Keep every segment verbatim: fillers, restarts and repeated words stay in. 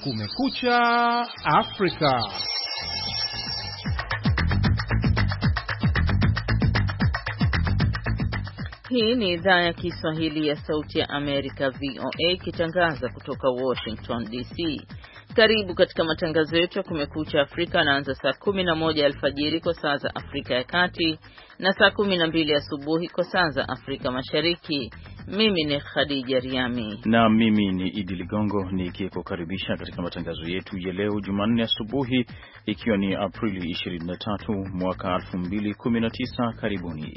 Kumekucha Afrika. Hii ni idhaa ya Kiswahili ya Sauti ya Amerika V O A ikitangaza kutoka Washington D C. Karibu katika matangazo yetu ya Kumekucha Afrika, anaanza saa kumi na moja alfajiri kwa saa za Afrika ya Kati na saa kumi na mbili asubuhi kwa saa za Afrika Mashariki. Mimi ni Khadija Riami na mimi ni Idi Ligongo nikikukaribisha katika matangazo yetu ya leo Jumanne asubuhi, ikiwa ni Aprili ishirini na tatu mwaka elfu mbili kumi na tisa. Karibuni.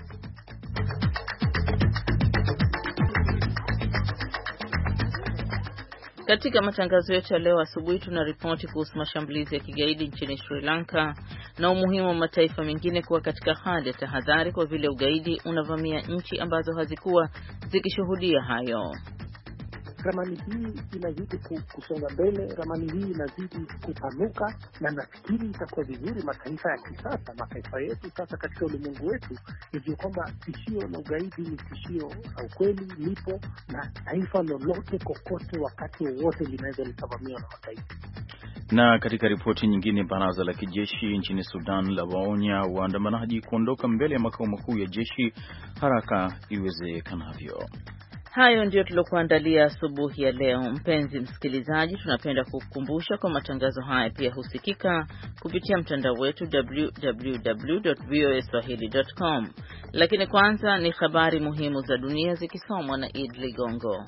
Katika matangazo yetu ya leo asubuhi tuna ripoti kuhusu mashambulizi ya kigaidi nchini Sri Lanka na umuhimu wa mataifa mengine kuwa katika hali ya tahadhari kwa vile ugaidi unavamia nchi ambazo hazikuwa zikishuhudia hayo. Ramani hii inazidi kusonga mbele, ramani hii inazidi kupanuka, na nafikiri itakuwa vizuri mataifa ya kisasa, mataifa yetu sasa katika ulimwengu wetu, hivyo kwamba tishio la ugaidi ni tishio la ukweli, lipo, na taifa lolote kokote wakati wowote linaweza likavamiwa na mataifa. Na katika ripoti nyingine, baraza la kijeshi nchini Sudan la waonya waandamanaji kuondoka mbele ya makao makuu ya jeshi haraka iwezekanavyo. Hayo ndio tuliokuandalia asubuhi ya leo. Mpenzi msikilizaji, tunapenda kukukumbusha kwa matangazo haya pia husikika kupitia mtandao wetu w w w dot v o a swahili dot com. Lakini kwanza ni habari muhimu za dunia zikisomwa na Id Ligongo.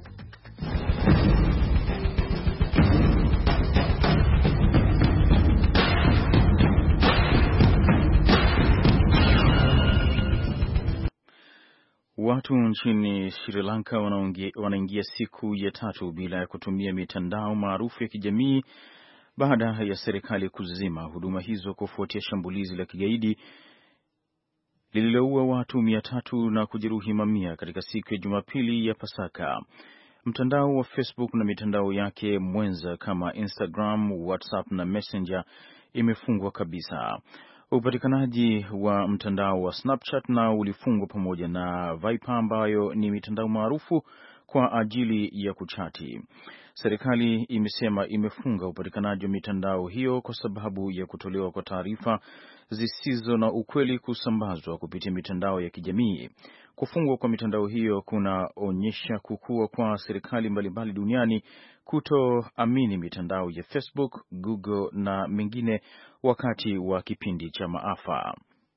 Watu nchini Sri Lanka wanaingia siku ya tatu bila ya kutumia mitandao maarufu ya kijamii baada ya serikali kuzima huduma hizo kufuatia shambulizi la kigaidi lililoua watu mia tatu na kujeruhi mamia katika siku ya Jumapili ya Pasaka. Mtandao wa Facebook na mitandao yake mwenza kama Instagram, WhatsApp na Messenger imefungwa kabisa. Upatikanaji wa mtandao wa Snapchat na ulifungwa pamoja na Viber ambayo ni mitandao maarufu kwa ajili ya kuchati. Serikali imesema imefunga upatikanaji wa mitandao hiyo kwa sababu ya kutolewa kwa taarifa zisizo na ukweli kusambazwa kupitia mitandao ya kijamii. Kufungwa kwa mitandao hiyo kunaonyesha kukua kwa serikali mbalimbali duniani kutoamini mitandao ya Facebook, Google na mengine wakati wa kipindi cha maafa.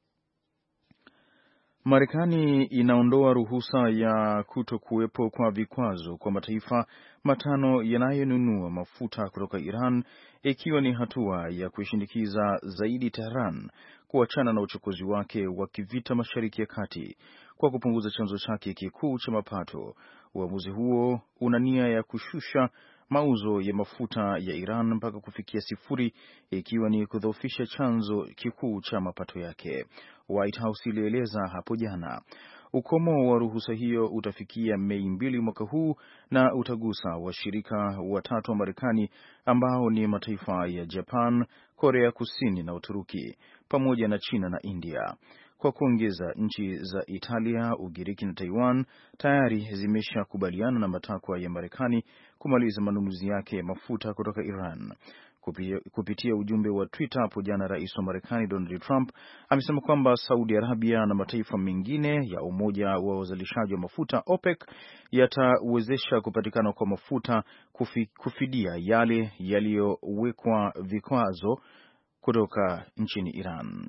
Marekani inaondoa ruhusa ya kutokuwepo kwa vikwazo kwa mataifa matano yanayonunua mafuta kutoka Iran, ikiwa ni hatua ya kushinikiza zaidi Tehran kuachana na uchokozi wake wa kivita Mashariki ya Kati kwa kupunguza chanzo chake kikuu cha mapato. Uamuzi huo una nia ya kushusha mauzo ya mafuta ya Iran mpaka kufikia sifuri, ikiwa ni kudhoofisha chanzo kikuu cha mapato yake. White House ilieleza hapo jana. Ukomo wa ruhusa hiyo utafikia Mei mbili mwaka huu na utagusa washirika watatu wa Marekani ambao ni mataifa ya Japan, Korea Kusini na Uturuki pamoja na China na India. Kwa kuongeza, nchi za Italia, Ugiriki na Taiwan tayari zimeshakubaliana na matakwa ya Marekani kumaliza manunuzi yake ya mafuta kutoka Iran. Kupitia, kupitia ujumbe wa Twitter hapo jana, Rais wa Marekani Donald Trump amesema kwamba Saudi Arabia na mataifa mengine ya umoja wa wazalishaji wa mafuta OPEC yatawezesha kupatikana kwa mafuta kufi, kufidia yale yaliyowekwa vikwazo kutoka nchini Iran.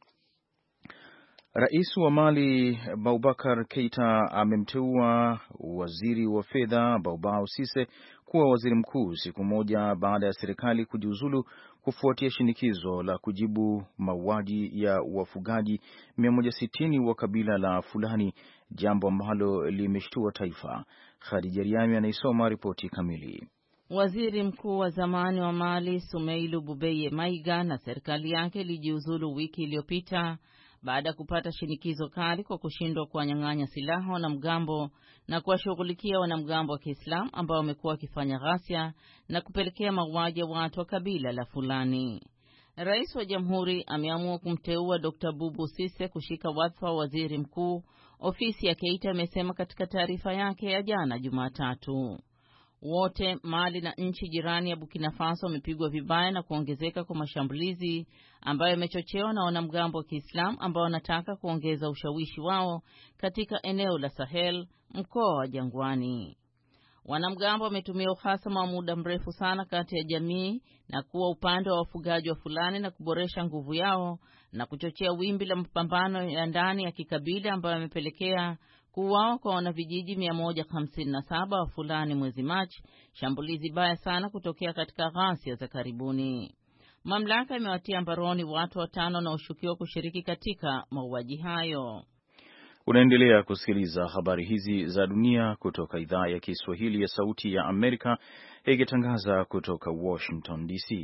Rais wa Mali Boubacar Keita amemteua waziri wa fedha Boubou Cisse kuwa waziri mkuu siku moja baada ya serikali kujiuzulu kufuatia shinikizo la kujibu mauaji ya wafugaji mia moja sitini wa kabila la Fulani, jambo ambalo limeshtua taifa. Khadija Riami anaisoma ripoti kamili. Waziri mkuu wa zamani wa Mali Soumeilou Boubeye Maiga na serikali yake ilijiuzulu wiki iliyopita baada ya kupata shinikizo kali kwa kushindwa kuwanyang'anya silaha wanamgambo na kuwashughulikia wanamgambo wa Kiislamu ambao wamekuwa wakifanya ghasia na kupelekea mauaji ya watu wa kabila la Fulani. Rais wa Jamhuri ameamua kumteua Dokta Boubou Cisse kushika wadhifa wa waziri mkuu, ofisi ya Keita imesema katika taarifa yake ya jana Jumatatu. Wote Mali na nchi jirani ya Burkina Faso wamepigwa vibaya na kuongezeka kwa mashambulizi ambayo yamechochewa na wanamgambo wa Kiislamu ambao wanataka kuongeza ushawishi wao katika eneo la Sahel, mkoa wa Jangwani. Wanamgambo wametumia uhasama wa muda mrefu sana kati ya jamii na kuwa upande wa wafugaji wa Fulani na kuboresha nguvu yao na kuchochea wimbi la mapambano ya ndani ya kikabila ambayo yamepelekea kuuawa kwa wanavijiji mia moja hamsini na saba wa Fulani mwezi Machi, shambulizi baya sana kutokea katika ghasia za karibuni. Mamlaka imewatia mbaroni watu watano na ushukiwa kushiriki katika mauaji hayo. Unaendelea kusikiliza habari hizi za dunia kutoka idhaa ya Kiswahili ya Sauti ya Amerika ikitangaza kutoka Washington D C.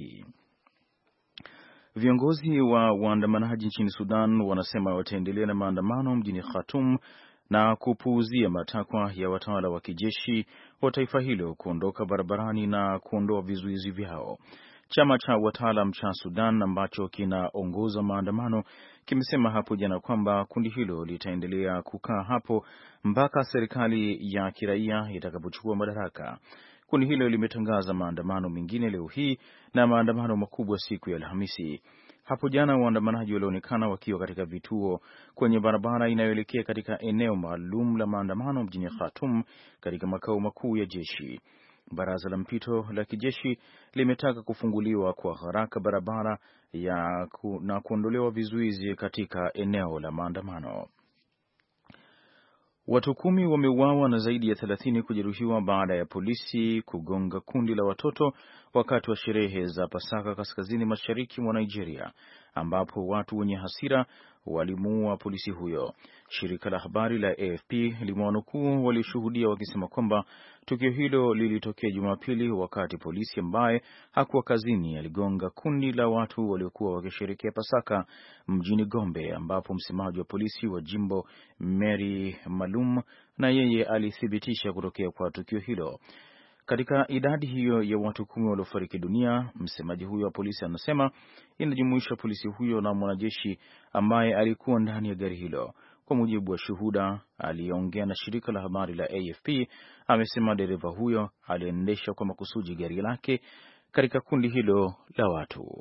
Viongozi wa waandamanaji nchini Sudan wanasema wataendelea na maandamano mjini Khartoum na kupuuzia matakwa ya watawala wa kijeshi wa taifa hilo kuondoka barabarani na kuondoa vizuizi vyao. Chama cha wataalam cha Sudan ambacho kinaongoza maandamano kimesema hapo jana kwamba kundi hilo litaendelea kukaa hapo mpaka serikali ya kiraia itakapochukua madaraka. Kundi hilo limetangaza maandamano mengine leo hii na maandamano makubwa siku ya Alhamisi. Hapo jana waandamanaji walionekana wakiwa katika vituo kwenye barabara inayoelekea katika eneo maalum la maandamano mjini Khartoum katika makao makuu ya jeshi. Baraza la mpito la kijeshi limetaka kufunguliwa kwa haraka barabara ya ku, na kuondolewa vizuizi katika eneo la maandamano. Watu kumi wameuawa na zaidi ya thelathini kujeruhiwa baada ya polisi kugonga kundi la watoto wakati wa sherehe za Pasaka kaskazini mashariki mwa Nigeria, ambapo watu wenye hasira walimuua polisi huyo. Shirika la habari la A F P limewanukuu walishuhudia wakisema kwamba tukio hilo lilitokea Jumapili wakati polisi ambaye hakuwa kazini aligonga kundi la watu waliokuwa wakisherehekea Pasaka mjini Gombe, ambapo msemaji wa polisi wa jimbo Mary Malum na yeye alithibitisha kutokea kwa tukio hilo. Katika idadi hiyo ya watu kumi waliofariki dunia, msemaji huyo wa polisi anasema inajumuisha polisi huyo na mwanajeshi ambaye alikuwa ndani ya gari hilo. Kwa mujibu wa shuhuda aliyeongea na shirika la habari la A F P, amesema dereva huyo aliendesha kwa makusudi gari lake katika kundi hilo la watu.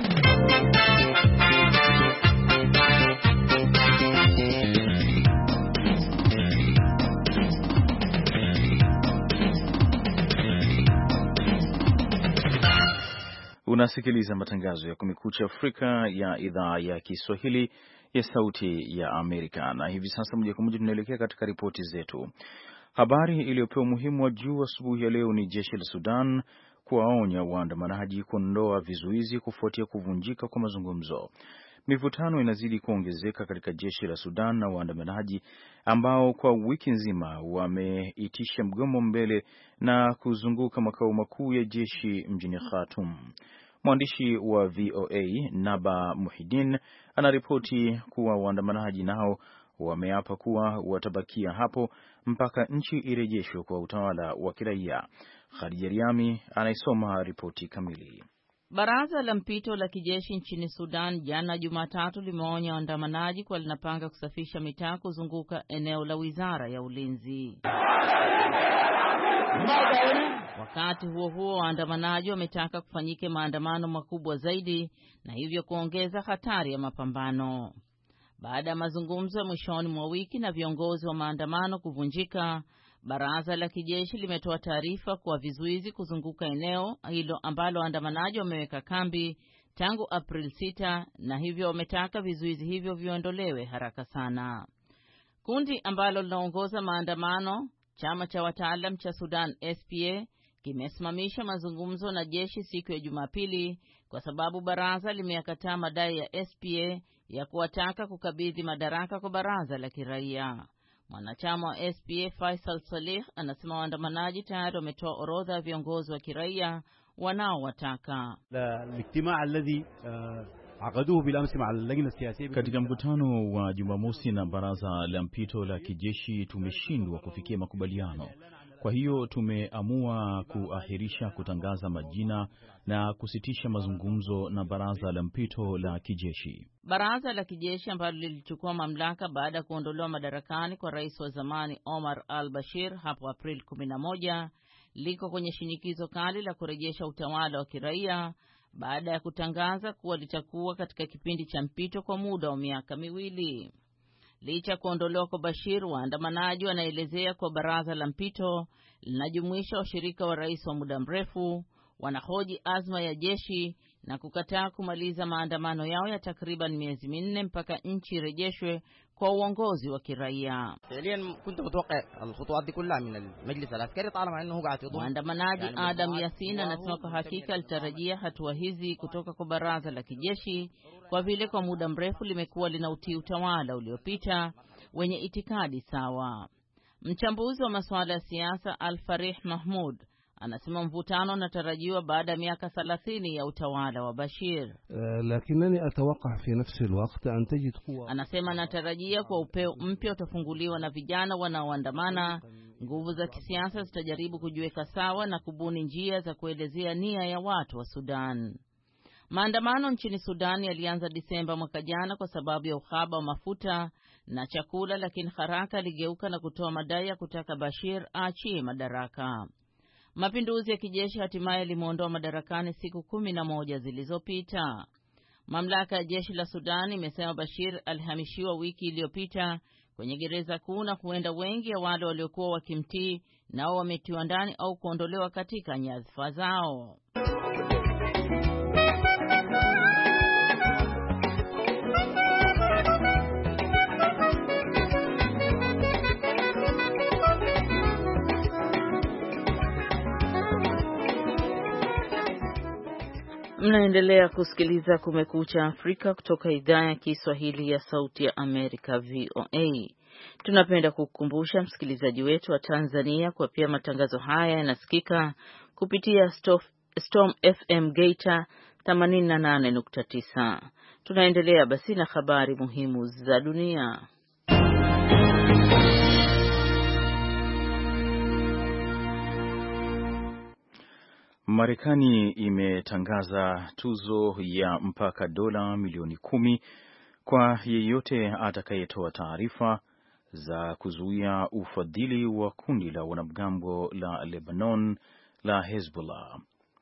Unasikiliza matangazo ya Kumekucha Afrika ya idhaa ya Kiswahili ya Sauti ya Amerika, na hivi sasa moja kwa moja tunaelekea katika ripoti zetu. Habari iliyopewa umuhimu wa juu asubuhi ya leo ni jeshi la Sudan kuwaonya waandamanaji kuondoa vizuizi kufuatia kuvunjika kwa mazungumzo. Mivutano inazidi kuongezeka katika jeshi la Sudan na waandamanaji ambao kwa wiki nzima wameitisha mgomo mbele na kuzunguka makao makuu ya jeshi mjini Khartoum. Mwandishi wa V O A Naba Muhidin anaripoti kuwa waandamanaji nao wameapa kuwa watabakia hapo mpaka nchi irejeshwe kwa utawala wa kiraia. Khadija Riami anaisoma ripoti kamili. Baraza la mpito la kijeshi nchini Sudan jana Jumatatu limeonya waandamanaji kwa linapanga kusafisha mitaa kuzunguka eneo la wizara ya ulinzi. Wakati huo huo, waandamanaji wametaka kufanyike maandamano makubwa zaidi na hivyo kuongeza hatari ya mapambano. Baada ya mazungumzo ya mwishoni mwa wiki na viongozi wa maandamano kuvunjika, baraza la kijeshi limetoa taarifa kwa vizuizi kuzunguka eneo hilo ambalo waandamanaji wameweka kambi tangu Aprili sita, na hivyo wametaka vizuizi hivyo viondolewe haraka sana. Kundi ambalo linaongoza maandamano, chama cha wataalam cha Sudan S P A, kimesimamisha mazungumzo na jeshi siku ya Jumapili kwa sababu baraza limeyakataa madai ya S P A ya kuwataka kukabidhi madaraka kwa baraza la kiraia. Mwanachama wa S P A Faisal Salih anasema waandamanaji tayari wametoa orodha ya viongozi wa kiraia wanaowataka. Katika mkutano wa Jumamosi na baraza la mpito la kijeshi tumeshindwa kufikia makubaliano. Kwa hiyo tumeamua kuahirisha kutangaza majina na kusitisha mazungumzo na baraza la mpito la kijeshi. Baraza la kijeshi ambalo lilichukua mamlaka baada ya kuondolewa madarakani kwa rais wa zamani Omar al-Bashir hapo Aprili kumi na moja liko kwenye shinikizo kali la kurejesha utawala wa kiraia baada ya kutangaza kuwa litakuwa katika kipindi cha mpito kwa muda wa miaka miwili. Licha ya kuondolewa kwa Bashir, waandamanaji wanaelezea kwa baraza la mpito linajumuisha washirika wa rais wa muda mrefu, wanahoji azma ya jeshi na kukataa kumaliza maandamano yao ya takriban miezi minne mpaka nchi irejeshwe kwa uongozi wa kiraia. Waandamanaji Adam Yasin anasema kwa hakika alitarajia hatua hizi kutoka kwa baraza la kijeshi kwa vile kwa muda mrefu limekuwa linautii utawala uliopita wenye itikadi sawa. Mchambuzi wa masuala ya siasa Al-Farih Mahmud anasema mvutano unatarajiwa baada ya miaka thelathini ya utawala wa Bashir. Lakini atawaqqa fi nafsi alwaqt an tajid quwa. Anasema anatarajia kwa upeo mpya utafunguliwa na vijana wanaoandamana. Nguvu za kisiasa zitajaribu kujiweka sawa na kubuni njia za kuelezea nia ya watu wa Sudan. Maandamano nchini Sudan yalianza Disemba mwaka jana kwa sababu ya uhaba wa mafuta na chakula, lakini haraka ligeuka na kutoa madai ya kutaka Bashir aachie madaraka. Mapinduzi ya kijeshi hatimaye limeondoa madarakani siku kumi na moja zilizopita. Mamlaka ya jeshi la Sudan imesema Bashir alihamishiwa wiki iliyopita kwenye gereza kuu na huenda wengi ya wale waliokuwa wakimtii nao wametiwa ndani au kuondolewa katika nyadhifa zao. Mnaendelea kusikiliza Kumekucha Afrika kutoka idhaa ya Kiswahili ya Sauti ya Amerika V O A. Tunapenda kukukumbusha msikilizaji wetu wa Tanzania kwa pia matangazo haya yanasikika kupitia Storm F M Geita themanini na nane nukta tisa. Tunaendelea basi na habari muhimu za dunia. Marekani imetangaza tuzo ya mpaka dola milioni kumi kwa yeyote atakayetoa taarifa za kuzuia ufadhili wa kundi la wanamgambo la Lebanon la Hezbollah.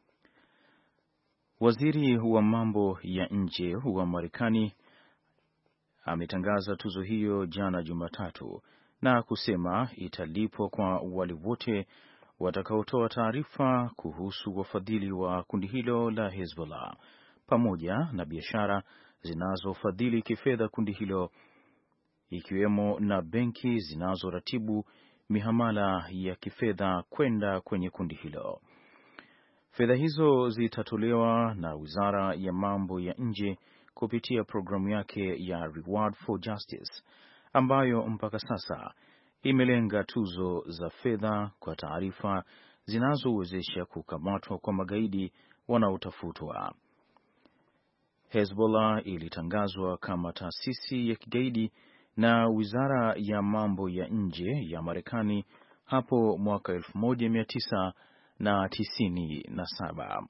Waziri wa mambo ya nje wa Marekani ametangaza tuzo hiyo jana Jumatatu na kusema italipwa kwa wale wote watakaotoa taarifa kuhusu wafadhili wa kundi hilo la Hezbollah pamoja na biashara zinazofadhili kifedha kundi hilo, ikiwemo na benki zinazoratibu mihamala ya kifedha kwenda kwenye kundi hilo. Fedha hizo zitatolewa na Wizara ya Mambo ya Nje kupitia programu yake ya Reward for Justice ambayo mpaka sasa imelenga tuzo za fedha kwa taarifa zinazowezesha kukamatwa kwa magaidi wanaotafutwa. Hezbollah ilitangazwa kama taasisi ya kigaidi na Wizara ya Mambo ya Nje ya Marekani hapo mwaka elfu moja mia tisa tisini na saba.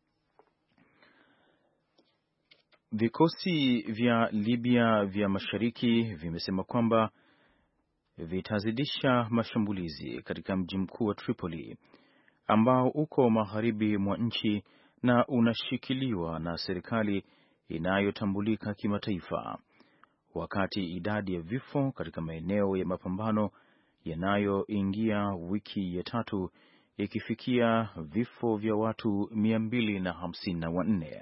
Vikosi vya Libya vya mashariki vimesema kwamba vitazidisha mashambulizi katika mji mkuu wa Tripoli ambao uko magharibi mwa nchi na unashikiliwa na serikali inayotambulika kimataifa, wakati idadi ya vifo katika maeneo ya mapambano yanayoingia wiki ya tatu ikifikia vifo vya watu mia mbili na hamsini na wanne.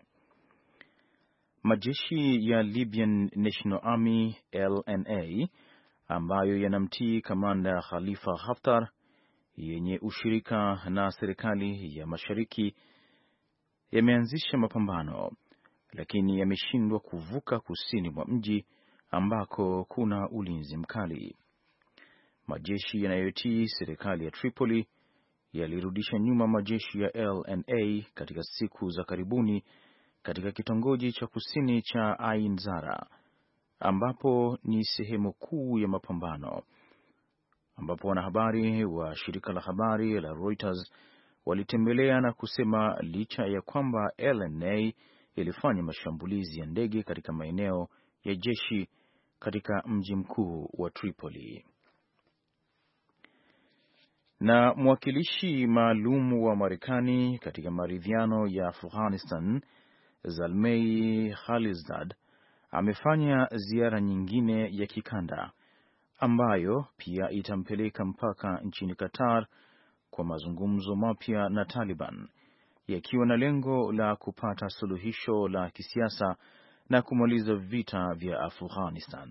Majeshi ya Libyan National Army L N A ambayo yanamtii kamanda Khalifa Haftar yenye ushirika na serikali ya mashariki yameanzisha mapambano, lakini yameshindwa kuvuka kusini mwa mji ambako kuna ulinzi mkali. Majeshi yanayotii serikali ya Tripoli yalirudisha nyuma majeshi ya L N A katika siku za karibuni katika kitongoji cha kusini cha Ain Zara ambapo ni sehemu kuu ya mapambano, ambapo wanahabari wa shirika la habari la Reuters walitembelea na kusema licha ya kwamba L N A ilifanya mashambulizi ya ndege katika maeneo ya jeshi katika mji mkuu wa Tripoli. Na mwakilishi maalum wa Marekani katika maridhiano ya Afghanistan, Zalmay Khalilzad, amefanya ziara nyingine ya kikanda ambayo pia itampeleka mpaka nchini Qatar kwa mazungumzo mapya na Taliban, yakiwa na lengo la kupata suluhisho la kisiasa na kumaliza vita vya Afghanistan.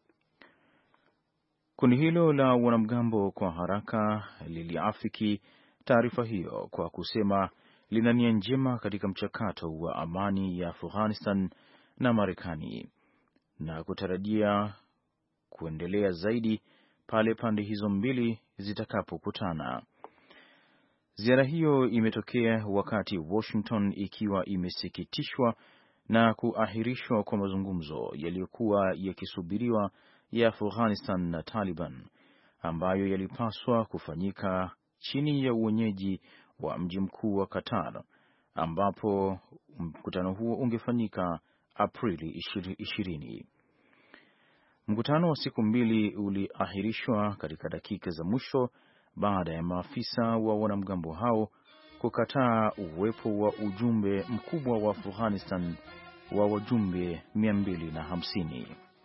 Kundi hilo la wanamgambo kwa haraka liliafiki taarifa hiyo kwa kusema lina nia njema katika mchakato wa amani ya Afghanistan na Marekani na kutarajia kuendelea zaidi pale pande hizo mbili zitakapokutana. Ziara hiyo imetokea wakati Washington ikiwa imesikitishwa na kuahirishwa kwa mazungumzo yaliyokuwa yakisubiriwa ya Afghanistan na Taliban ambayo yalipaswa kufanyika chini ya uwenyeji wa mji mkuu wa Qatar, ambapo mkutano huo ungefanyika Aprili ishirini. Mkutano wa siku mbili uliahirishwa katika dakika za mwisho baada ya maafisa wa wanamgambo hao kukataa uwepo wa ujumbe mkubwa wa Afghanistan wa wajumbe mia mbili na hamsini.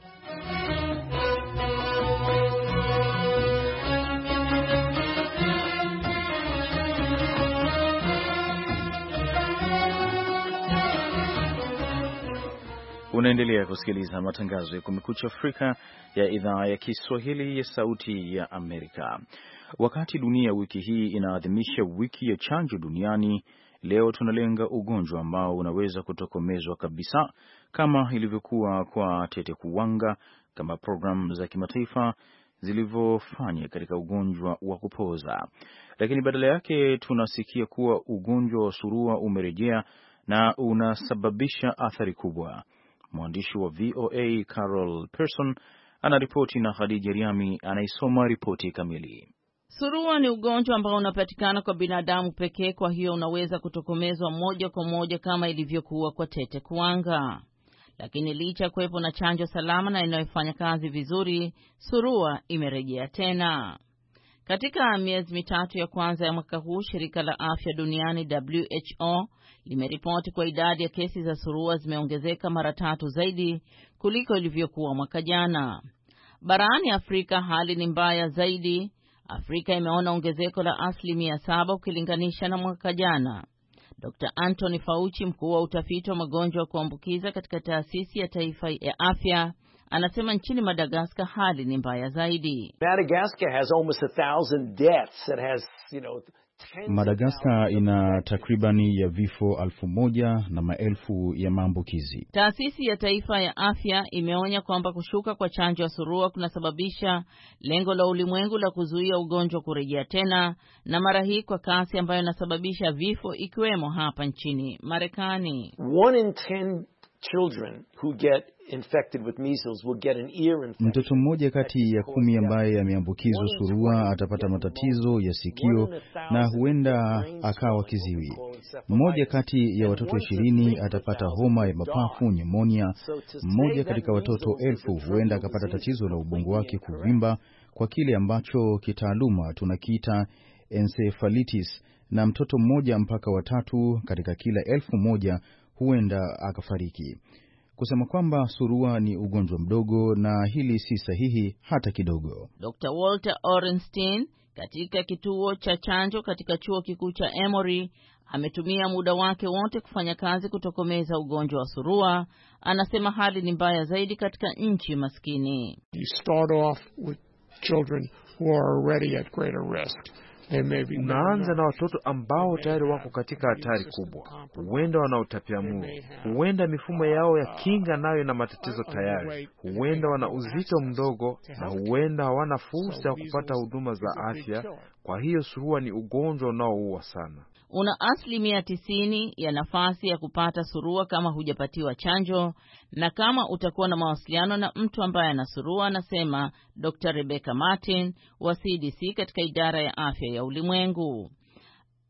Unaendelea kusikiliza matangazo ya Kumekucha Afrika ya idhaa ya Kiswahili ya Sauti ya Amerika. Wakati dunia wiki hii inaadhimisha wiki ya chanjo duniani, leo tunalenga ugonjwa ambao unaweza kutokomezwa kabisa kama ilivyokuwa kwa tete kuwanga, kama programu za kimataifa zilivyofanya katika ugonjwa wa kupoza. Lakini badala yake tunasikia kuwa ugonjwa wa surua umerejea na unasababisha athari kubwa. Mwandishi wa V O A Carol Pearson anaripoti na Khadija Riami anaisoma ripoti kamili. Surua ni ugonjwa ambao unapatikana kwa binadamu pekee, kwa hiyo unaweza kutokomezwa moja kwa moja kama ilivyokuwa kwa tete kuwanga. Lakini licha kuwepo na chanjo salama na inayofanya kazi vizuri, surua imerejea tena. Katika miezi mitatu ya kwanza ya mwaka huu, shirika la afya duniani W H O limeripoti kwa idadi ya kesi za surua zimeongezeka mara tatu zaidi kuliko ilivyokuwa mwaka jana. Barani Afrika hali ni mbaya zaidi. Afrika imeona ongezeko la asilimia saba ukilinganisha na mwaka jana. Doctor Anthony Fauci, mkuu wa utafiti wa magonjwa ya kuambukiza katika taasisi ya taifa ya afya, anasema nchini Madagascar hali ni mbaya zaidi. Madagascar has almost a thousand deaths. It has, you know, Madagascar ina takribani ya vifo alfu moja na maelfu ya maambukizi. Taasisi ya taifa ya afya imeonya kwamba kushuka kwa chanjo ya surua kunasababisha lengo la ulimwengu la kuzuia ugonjwa kurejea tena, na mara hii kwa kasi ambayo inasababisha vifo, ikiwemo hapa nchini Marekani. One in ten children who get infected with measles will get an ear infection. Mtoto mmoja kati ya kumi ambaye ameambukizwa surua atapata matatizo ya sikio na huenda akawa kiziwi. Mmoja kati ya watoto ishirini atapata homa ya mapafu, pneumonia. Mmoja katika watoto elfu huenda akapata tatizo la ubongo wake kuvimba, kwa kile ambacho kitaaluma tunakiita encephalitis, na mtoto mmoja mpaka watatu katika kila elfu moja huenda akafariki. Kusema kwamba surua ni ugonjwa mdogo na hili si sahihi hata kidogo. Doctor Walter Orenstein katika kituo cha chanjo katika chuo kikuu cha Emory ametumia muda wake wote kufanya kazi kutokomeza ugonjwa wa surua. Anasema hali ni mbaya zaidi katika nchi maskini. You start off with children who are already at greater risk. Unaanza na watoto ambao tayari wako katika hatari kubwa. Huenda wana utapiamlo, huenda mifumo yao ya kinga nayo na matatizo tayari, huenda wana uzito mdogo, na huenda hawana fursa ya kupata huduma za afya. Kwa hiyo surua ni ugonjwa unaoua sana. Una asilimia tisini ya nafasi ya kupata surua kama hujapatiwa chanjo, na kama utakuwa na mawasiliano na mtu ambaye ana surua, anasema Doctor Rebecca Martin wa C D C katika idara ya afya ya ulimwengu.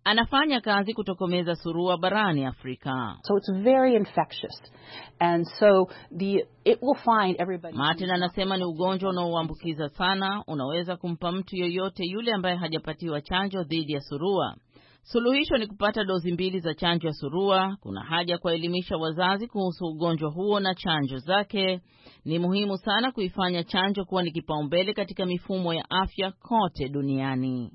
anafanya kazi kutokomeza surua barani Afrika. So it's very infectious. And so the it will find everybody. Martin anasema ni ugonjwa unaoambukiza sana, unaweza kumpa mtu yoyote yule ambaye hajapatiwa chanjo dhidi ya surua. Suluhisho ni kupata dozi mbili za chanjo ya surua. Kuna haja kuelimisha wazazi kuhusu ugonjwa huo na chanjo zake. Ni muhimu sana kuifanya chanjo kuwa ni kipaumbele katika mifumo ya afya kote duniani.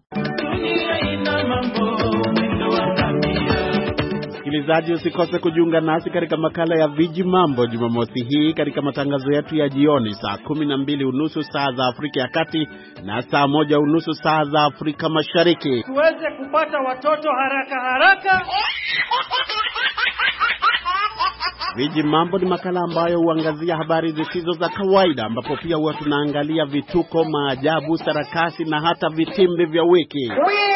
Msikilizaji, usikose kujiunga nasi katika makala ya Viji Mambo Jumamosi hii katika matangazo yetu ya jioni saa kumi na mbili unusu saa za Afrika ya Kati na saa moja unusu saa za Afrika Mashariki. Tuweze kupata watoto haraka haraka. Viji Mambo ni makala ambayo huangazia habari zisizo za kawaida, ambapo pia huwa tunaangalia vituko, maajabu, sarakasi na hata vitimbi vya wiki.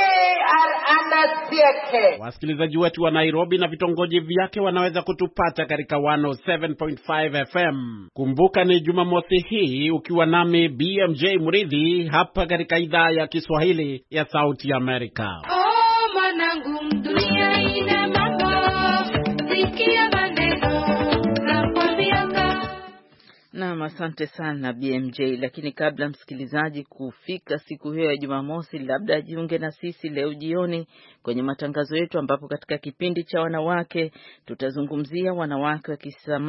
Wasikilizaji wetu wa Nairobi na vitongoji vyake wanaweza kutupata katika one oh seven point five F M. Kumbuka ni Jumamosi hii ukiwa nami B M J Muridhi hapa katika idhaa ya Kiswahili ya Sauti ya Amerika. Oh, manangu, dunia ina mambo, sikia maneno na kwambianga. Naam, asante sana B M J. Lakini kabla msikilizaji kufika siku hiyo ya Jumamosi, labda jiunge na sisi leo jioni kwenye matangazo yetu, ambapo katika kipindi cha wanawake tutazungumzia wanawake wa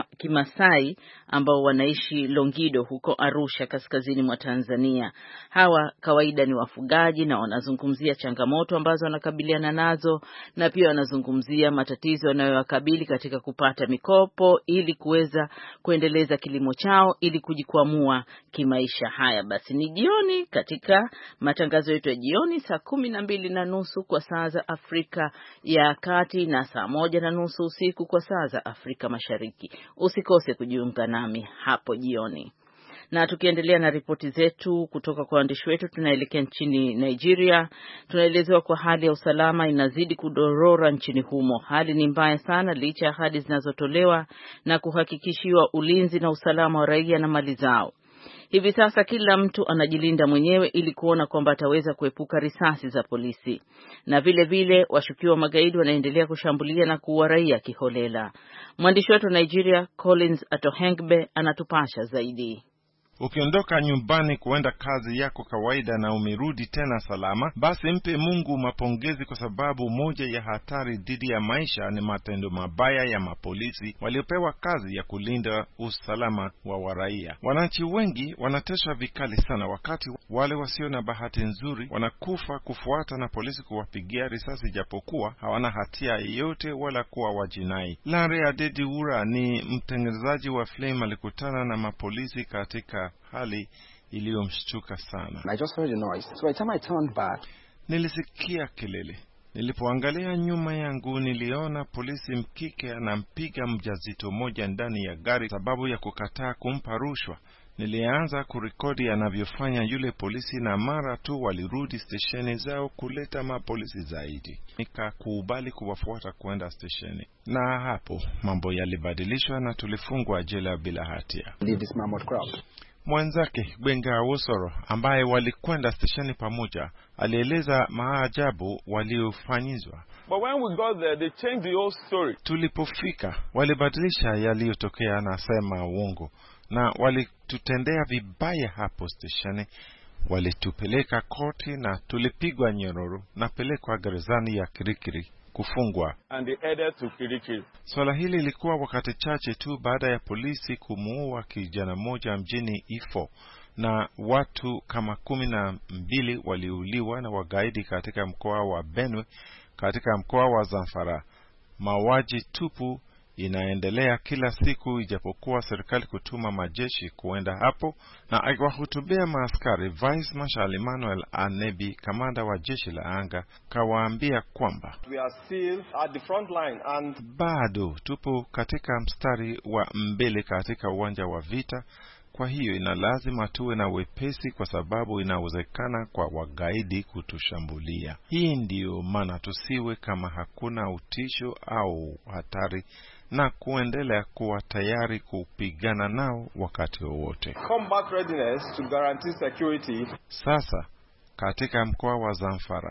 Kimasai ambao wanaishi Longido huko Arusha kaskazini mwa Tanzania. Hawa kawaida ni wafugaji na wanazungumzia changamoto ambazo wanakabiliana nazo, na pia wanazungumzia matatizo yanayowakabili katika kupata mikopo ili kuweza kuendeleza kilimo chao ili kujikwamua kimaisha. Haya basi, ni jioni katika matangazo yetu ya jioni saa kumi na mbili na nusu kwa saa za Afrika ya Kati na saa moja na nusu usiku kwa saa za Afrika Mashariki. Usikose kujiunga nami hapo jioni. Na tukiendelea na ripoti zetu kutoka kwa waandishi wetu, tunaelekea nchini Nigeria. Tunaelezewa kwa hali ya usalama inazidi kudorora nchini humo. Hali ni mbaya sana licha ya ahadi zinazotolewa na kuhakikishiwa ulinzi na usalama wa raia na mali zao. Hivi sasa kila mtu anajilinda mwenyewe ili kuona kwamba ataweza kuepuka risasi za polisi. Na vile vile washukiwa magaidi wanaendelea kushambulia na kuua raia kiholela. Mwandishi wetu Nigeria Collins Atohengbe anatupasha zaidi. Ukiondoka nyumbani kuenda kazi yako kawaida na umerudi tena salama, basi mpe Mungu mapongezi, kwa sababu moja ya hatari dhidi ya maisha ni matendo mabaya ya mapolisi waliopewa kazi ya kulinda usalama wa waraia. Wananchi wengi wanateswa vikali sana, wakati wale wasio na bahati nzuri wanakufa kufuata na polisi kuwapigia risasi japokuwa hawana hatia yoyote wala kuwa wajinai. Lanre Adediwura ni mtengenezaji wa film, alikutana na mapolisi katika hali iliyomshtuka sana. I just heard a noise. So by the time I turned back, nilisikia kelele. Nilipoangalia nyuma yangu, niliona polisi mkike anampiga mjazito moja ndani ya gari sababu ya kukataa kumpa rushwa. Nilianza kurekodi anavyofanya yule polisi, na mara tu walirudi stesheni zao kuleta mapolisi zaidi, nikakubali kuwafuata kwenda stesheni. Na hapo mambo yalibadilishwa na tulifungwa jela bila hatia. Leave this mammoth crowd. Mwenzake Gbenga Awosoro, ambaye walikwenda stesheni pamoja, alieleza maajabu waliofanyizwa. But when we got there, they changed the whole story. Tulipofika, walibadilisha yaliyotokea na sema uongo, na walitutendea vibaya hapo stesheni. Walitupeleka koti na tulipigwa nyororo na pelekwa gerezani ya Kirikiri kufungwa. And they headed to Kirikiri. Swala hili lilikuwa wakati chache tu baada ya polisi kumuua kijana mmoja mjini Ifo, na watu kama kumi na mbili waliuliwa na wagaidi katika mkoa wa Benue, katika mkoa wa Zamfara. Mauaji tupu inaendelea kila siku, ijapokuwa serikali kutuma majeshi kuenda hapo. Na akiwahutubia maaskari, Vice Marshal Emmanuel Anebi, kamanda wa jeshi la anga, kawaambia kwamba we are still at the front line and bado tupo katika mstari wa mbele katika uwanja wa vita. Kwa hiyo ina lazima tuwe na wepesi, kwa sababu inawezekana kwa wagaidi kutushambulia. Hii ndiyo maana tusiwe kama hakuna utisho au hatari, na kuendelea kuwa tayari kupigana nao wakati wowote. Combat readiness to guarantee security. Sasa katika mkoa wa Zamfara,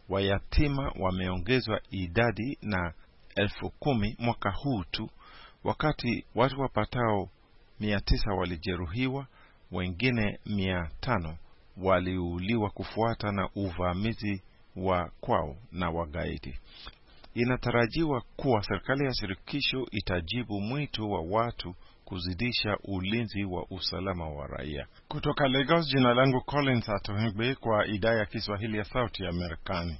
Wayatima wameongezwa idadi na elfu kumi mwaka huu tu, wakati watu wapatao mia tisa walijeruhiwa, wengine mia tano waliuliwa kufuata na uvamizi wa kwao na wagaidi. Inatarajiwa kuwa serikali ya shirikisho itajibu mwito wa watu kuzidisha ulinzi wa usalama wa raia. Kutoka Lagos, jina langu Collins Atohengbe kwa idhaa ya Kiswahili ya Sauti ya Marekani.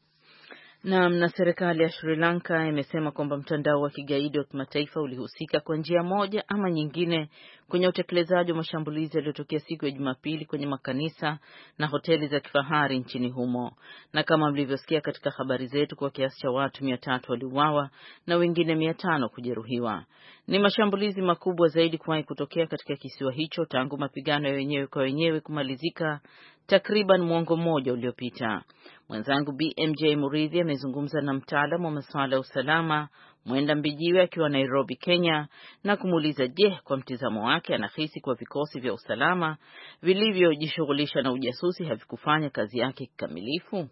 Naam, na serikali ya Sri Lanka imesema kwamba mtandao wa kigaidi wa kimataifa ulihusika kwa njia moja ama nyingine kwenye utekelezaji wa mashambulizi yaliyotokea siku ya Jumapili kwenye makanisa na hoteli za kifahari nchini humo. Na kama mlivyosikia katika habari zetu, kwa kiasi cha watu mia tatu waliuawa na wengine mia tano kujeruhiwa. Ni mashambulizi makubwa zaidi kuwahi kutokea katika kisiwa hicho tangu mapigano ya wenyewe kwa wenyewe kumalizika takriban mwongo mmoja uliopita. Mwenzangu B M J Muridhi amezungumza na mtaalamu wa masuala ya usalama Mwenda Mbijiwe akiwa Nairobi, Kenya, na kumuuliza je, kwa mtizamo wake anahisi kwa vikosi vya usalama vilivyojishughulisha na ujasusi havikufanya kazi yake kikamilifu.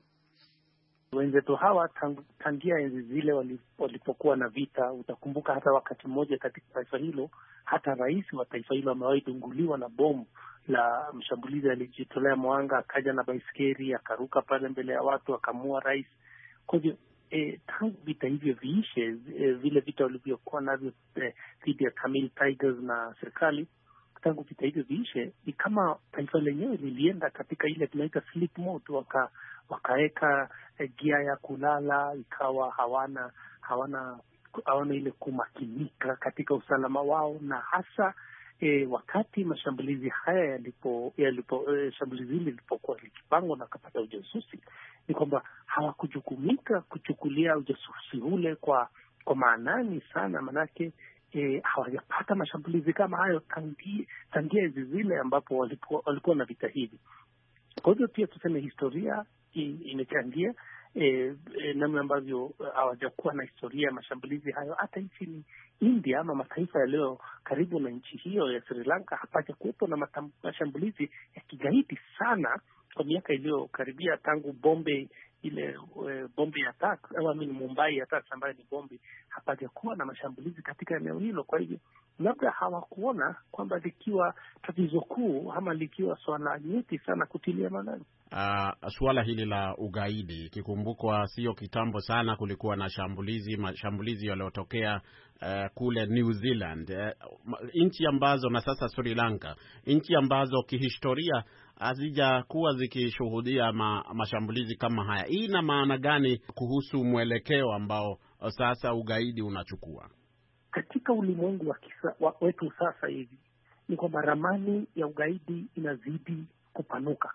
Wenzetu hawa tangia enzi zile walipokuwa na vita, utakumbuka hata wakati mmoja katika taifa hilo, hata rais wa taifa hilo amewahi dunguliwa na bomu la mshambulizi alijitolea mwanga, akaja na baiskeli akaruka pale mbele ya watu akamua rais. Kwa hivyo e, tangu vita hivyo viishe, e, vile vita walivyokuwa navyo dhidi e, ya Tamil Tigers na serikali, tangu vita hivyo viishe, ni kama taifa lenyewe lilienda katika ile tunaita sleep mode, waka wakaweka e, gia ya kulala, ikawa hawana hawana hawana ile kumakinika katika usalama wao. Na hasa E, wakati mashambulizi haya yalipo yalipo e, shambulizi hili lilipokuwa likipangwa na kapata ujasusi, ni kwamba hawakujukumika kuchukulia ujasusi ule kwa kwa maanani sana, manake e, hawajapata mashambulizi kama hayo tangia tangia hizi zile ambapo walikuwa walikuwa na vita hivi. Kwa hivyo pia tuseme historia imechangia E, e, namna ambavyo hawajakuwa na historia ya mashambulizi hayo. Hata nchini India ama mataifa yaliyo karibu na nchi hiyo ya Sri Lanka hapaja kuwepo na mashambulizi ya kigaidi sana kwa miaka iliyokaribia tangu Bombay ile e, Bombay attack au mimi Mumbai attack ambayo ni Bombay, hapaja kuwa na mashambulizi katika eneo hilo. Kwa hivyo labda hawakuona kwamba likiwa tatizo kuu ama likiwa swala nyeti sana kutilia maanani. Uh, suala hili la ugaidi, ikikumbukwa sio kitambo sana kulikuwa na shambulizi mashambulizi yaliyotokea uh, kule New Zealand, uh, nchi ambazo na sasa Sri Lanka, nchi ambazo kihistoria hazijakuwa zikishuhudia ma, mashambulizi kama haya. Hii ina maana gani kuhusu mwelekeo ambao sasa ugaidi unachukua katika ulimwengu wa kisa, wa, wetu sasa hivi? Ni kwamba ramani ya ugaidi inazidi kupanuka.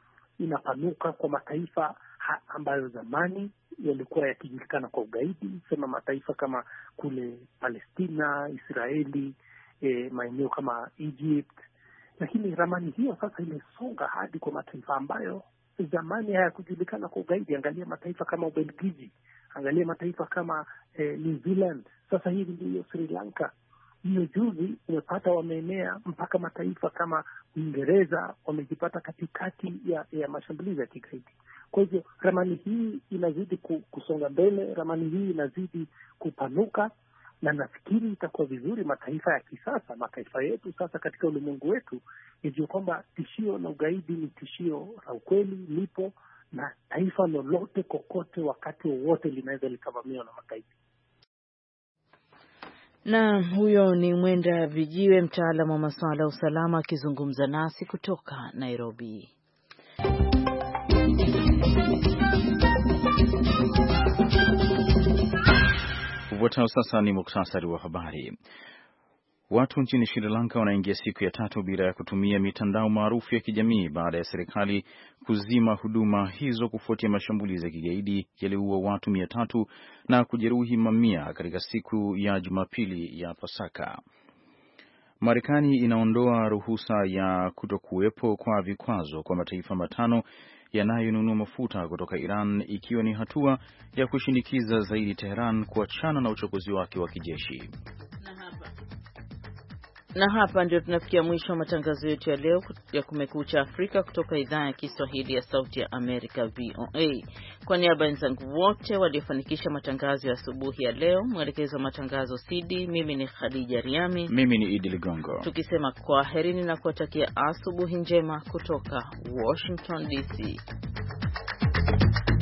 Inapanuka kwa mataifa ha, ambayo zamani yalikuwa yakijulikana kwa ugaidi, sema mataifa kama kule Palestina, Israeli, e, maeneo kama Egypt. Lakini ramani hiyo sasa imesonga hadi kwa mataifa ambayo zamani hayakujulikana kwa ugaidi. Angalia mataifa kama Ubelgiji, angalia mataifa kama e, New Zealand, sasa hivi ndio Sri Lanka. Hiyo juzi umepata wameenea mpaka mataifa kama Uingereza, wamejipata katikati ya, ya mashambulizi ya kigaidi. Kwa hivyo ramani hii inazidi kusonga mbele, ramani hii inazidi kupanuka, na nafikiri itakuwa vizuri mataifa ya kisasa, mataifa yetu sasa katika ulimwengu wetu, hivyo kwamba tishio la ugaidi ni tishio la ukweli, lipo, na taifa lolote kokote wakati wowote linaweza likavamiwa na magaidi. Na huyo ni Mwenda Vijiwe, mtaalamu wa masuala ya usalama, akizungumza nasi kutoka Nairobi. Ufuatao sasa ni muktasari wa habari. Watu nchini Sri Lanka wanaingia siku ya tatu bila ya kutumia mitandao maarufu ya kijamii baada ya serikali kuzima huduma hizo kufuatia mashambulizi ya kigaidi yaliyoua watu mia tatu na kujeruhi mamia katika siku ya Jumapili ya Pasaka. Marekani inaondoa ruhusa ya kutokuwepo kwa vikwazo kwa mataifa matano yanayonunua mafuta kutoka Iran, ikiwa ni hatua ya kushinikiza zaidi Tehran kuachana na uchokozi wake wa kijeshi. Na hapa ndio tunafikia mwisho wa matangazo yetu ya leo ya Kumekucha Afrika kutoka idhaa ya Kiswahili ya Sauti ya Amerika V O A. Kwa niaba ya wenzangu wote waliofanikisha matangazo ya asubuhi ya leo, mwelekezo wa matangazo C D, mimi ni Khadija Riami, mimi ni Idi Ligongo. Tukisema kwaherini na kuwatakia asubuhi njema kutoka Washington D C.